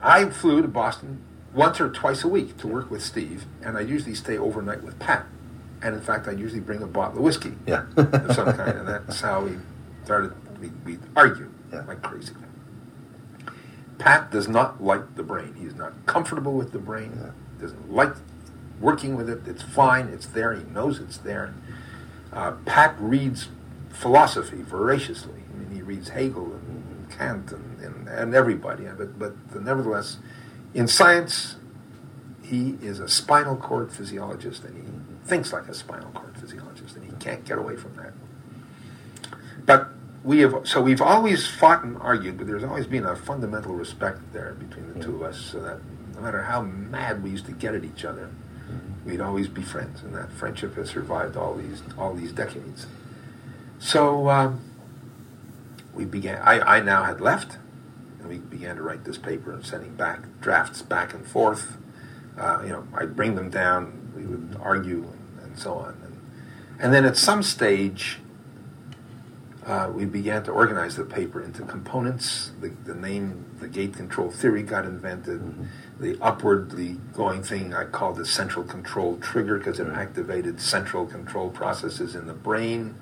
I flew to Boston once or twice a week to work with Steve, and I usually stay overnight with Pat. And in fact, I usually bring a bottle of whiskey of some kind, and that's how we started. We argue like crazy. Pat does not like the brain. He's not comfortable with the brain. Doesn't like working with it. It's fine. It's there. He knows it's there. Pat reads philosophy voraciously. I mean, he reads Hegel and Kant and everybody. But nevertheless, in science, he is a spinal cord physiologist, and he thinks like a spinal cord physiologist, and he can't get away from that. But we've always fought and argued, but there's always been a fundamental respect there between the two of us, so that no matter how mad we used to get at each other, we'd always be friends, and that friendship has survived all these decades. So we began. I now had left, and we began to write this paper and sending back drafts back and forth. I'd bring them down. We would argue and so on, and then at some stage, we began to organize the paper into components. The name, the gate control theory got invented. The upwardly going thing I called the central control trigger because it activated central control processes in the brain.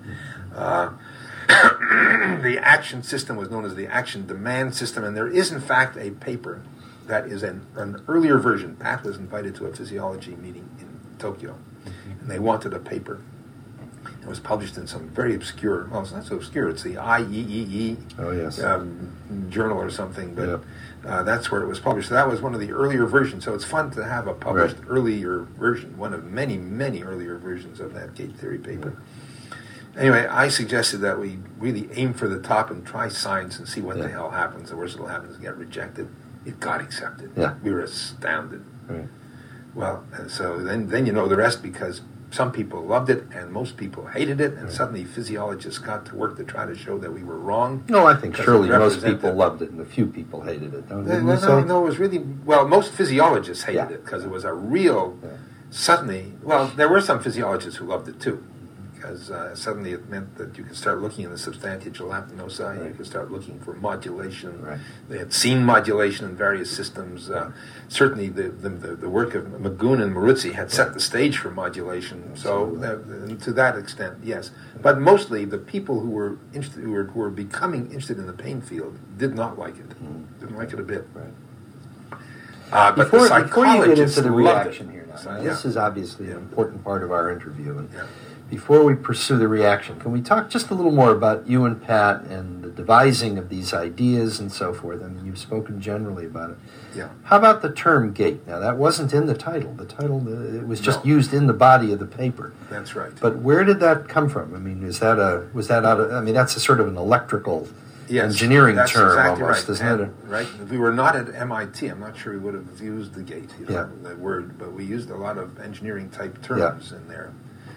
The action system was known as the action demand system, and there is in fact a paper that is an earlier version. Pat was invited to a physiology meeting in Tokyo, and they wanted a paper. It was published in some very obscure, well, it's not so obscure, it's the IEEE journal or something, but that's where it was published. So that was one of the earlier versions, so it's fun to have a published earlier version, one of many, many earlier versions of that gate theory paper. Anyway, I suggested that we really aim for the top and try science and see what the hell happens. The worst that will happen is get rejected. It got accepted. We were astounded. Well, so then you know the rest, because some people loved it and most people hated it, and suddenly physiologists got to work to try to show that we were wrong. No, I think surely most people loved it and a few people hated it. No, it was really, most physiologists hated it because it was a real, suddenly, there were some physiologists who loved it too, because suddenly it meant that you could start looking in the substantia gelatinosum, you could start looking for modulation. They had seen modulation in various systems. Certainly the work of Magoon and Maruzzi had set the stage for modulation, so to that extent, yes. But mostly the people who were interested, who were becoming interested in the pain field did not like it. Didn't like it a bit. But before you get into the loved reaction here now, this is obviously an important part of our interview. And before we pursue the reaction, can we talk just a little more about you and Pat and the devising of these ideas and so forth? I mean, you've spoken generally about it. How about the term gate? Now, that wasn't in the title. The title, it was just used in the body of the paper. That's right. But where did that come from? I mean, was that out of, I mean, that's a sort of an electrical engineering term exactly almost, isn't it? Right. If we were not at MIT, I'm not sure we would have used the gate, the word, but we used a lot of engineering type terms in there.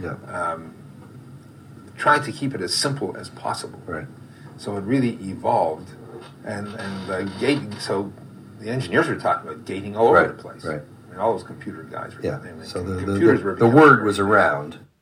Trying to keep it as simple as possible. So it really evolved, and the gating. So the engineers were talking about gating all over the place. I mean, all those computer guys were. So the word was around.